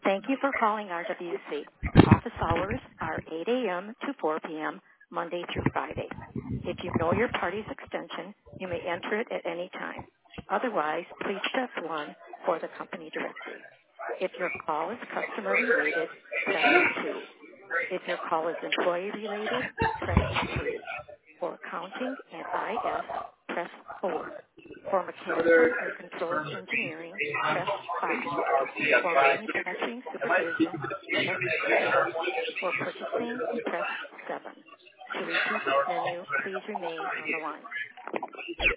Thank you for calling RWC. Office hours are 8 a.m. to 4 p.m. Monday through Friday. If you know your party's extension, you may enter it at any time. Otherwise, please press 1 for the company directory. If your call is customer related, press 2. If your call is employee related, press 3. For accounting and IS, press 4. For mechanical and controls engineering, press 5. For manufacturing supervision, press 6. For purchasing, press 7. To repeat this menu, please remain on the line.